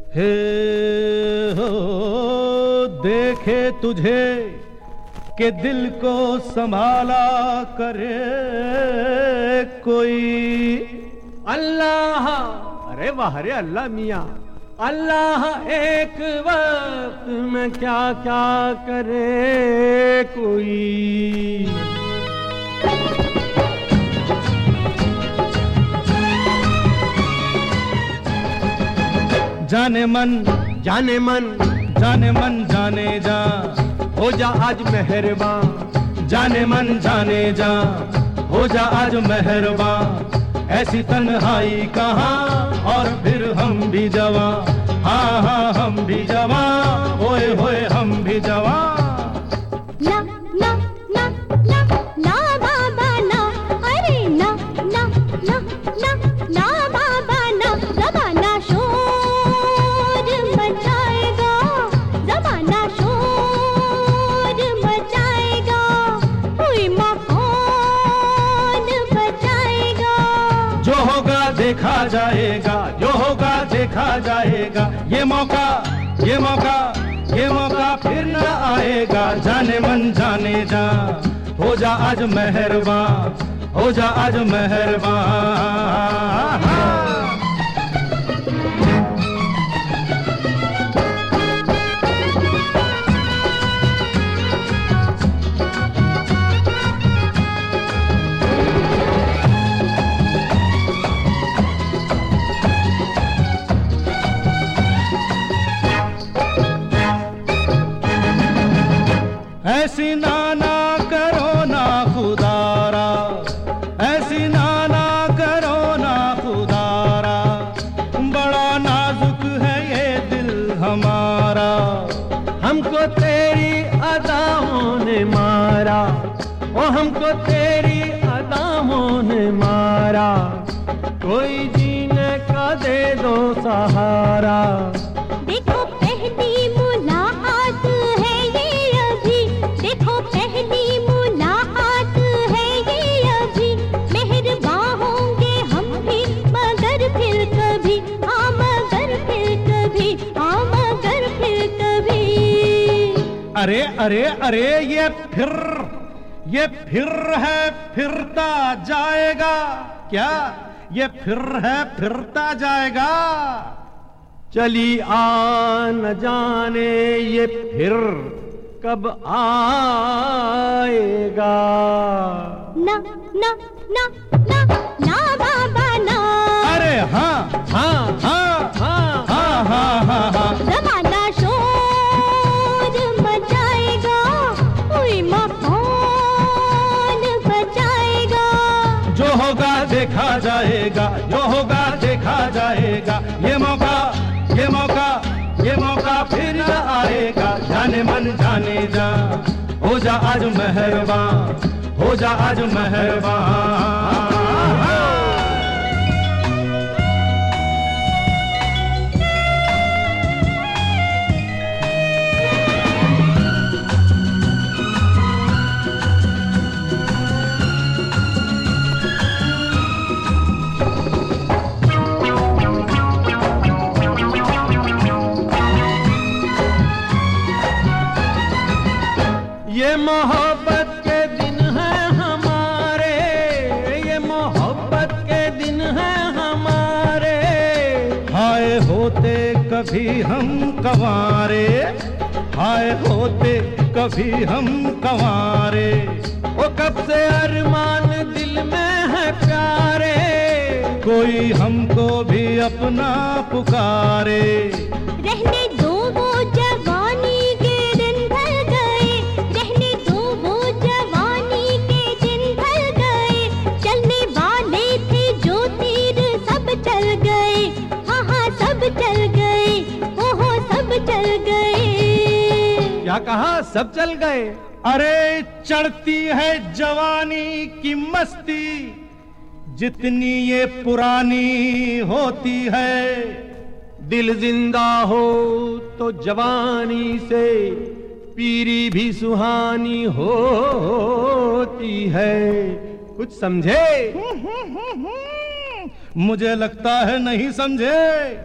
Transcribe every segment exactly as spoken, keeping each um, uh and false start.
हे हो देखे तुझे कि दिल को संभाला करे कोई। अल्लाह, अरे वाह, अरे अल्लाह मियाँ, अल्लाह एक वक्त में क्या क्या करे कोई। जाने मन जाने मन जाने मन जाने जा, हो जा आज मेहरबान। जाने मन जाने जा, हो जा आज मेहरबान। ऐसी तन्हाई कहाँ और फिर हम भी जवां। हाँ हाँ हम भी जवां, होए होए हम भी जवां। ना ना ना ना ना बाबा ना, अरे ना ना ना ना ना बाबा ना। ज़माना शोर मचाएगा, ज़माना शोर मचाएगा, कोई मकान बचाएगा। जो होगा देखा जाएगा, जो होगा देखा जाएगा। ये मौका ये मौका ये मौका फिर न आएगा। जाने मन जाने जा, हो जा आज मेहरबान, हो जा आज मेहरबान। ऐसी नाना करो ना खुदारा, ऐसी नाना करो ना खुदारा। बड़ा नाजुक है ये दिल हमारा। हमको तेरी अदाओं ने मारा, ओ हमको तेरी अदाओं ने मारा। कोई जीने का दे दो सहारा। देखो पहली मुलाकात है ये अभी, देखो पहली मुलाकात है ये अभी। मेहरबान होंगे हम भी मगर फिर कभी, हाँ मगर फिर कभी, हाँ मगर फिर कभी। अरे अरे अरे ये फिर ये फिर है फिरता जाएगा। क्या ये फिर है फिरता जाएगा। चली आ न जाने ये फिर कब आएगा। ना ना ना ना ना बाबा ना। अरे हाँ हाँ हाँ हाँ हाँ हाँ हाँ हाँ। ज़माना शोर मचाएगा, कोई मकान बचाएगा। जो होगा देखा जाएगा, जो होगा देखा जाएगा। ये मौका ये मौका ये मौका फिर न आएगा। जाने मन जाने जा, हो जा आज मेहरबान, हो जा आज मेहरबान। ये मोहब्बत के दिन हैं हमारे, ये मोहब्बत के दिन हैं हमारे। हाय होते कभी हम कंवारे, हाय होते कभी हम कंवारे। वो कब से अरमान दिल में है प्यारे, कोई हमको भी अपना पुकारे। रहने दो वो जवानी के दिन ढल गए, रहने दो वो जवानी के दिन ढल गए। चलने वाले थे जो तीर सब चल गए, हाँ हाँ सब चल गए, ओहो सब चल गए। क्या कहा सब चल गए। अरे चढ़ती है जवानी की मस्ती, जितनी ये पुरानी होती है। दिल जिंदा हो तो जवानी से पीरी भी सुहानी होती है। कुछ समझे? मुझे लगता है नहीं समझे।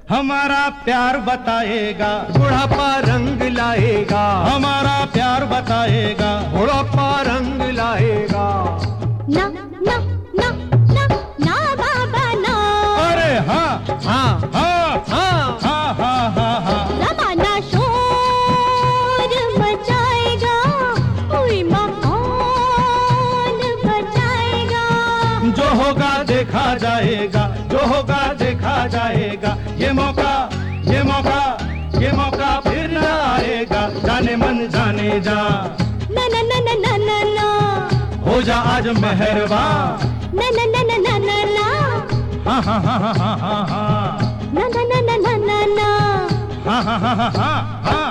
हमारा प्यार बताएगा, बुढ़ापा रंग लाएगा, हमारा प्यार बताएगा, बुढ़ापा रंग लाएगा। ना ना ना ना ना बाबा ना। अरे हाँ हाँ हाँ हाँ हाँ हाँ हाँ हाँ। जमाना शोर मचाएगा, कोई मकान बचाएगा। जो होगा देखा जाएगा, जो होगा देखा जाएगा, ये मौका ये मौका ये मौका फिर न आएगा, जाने मन जाने जा। ना ना ना ना ना ना ना, हो जा आज मेहरबान। ना ना ना ना ना ना ना, हाँ हाँ हाँ हाँ हाँ हाँ ना ना ना ना ना ना ना, हाँ हाँ हाँ हाँ हाँ हाँ।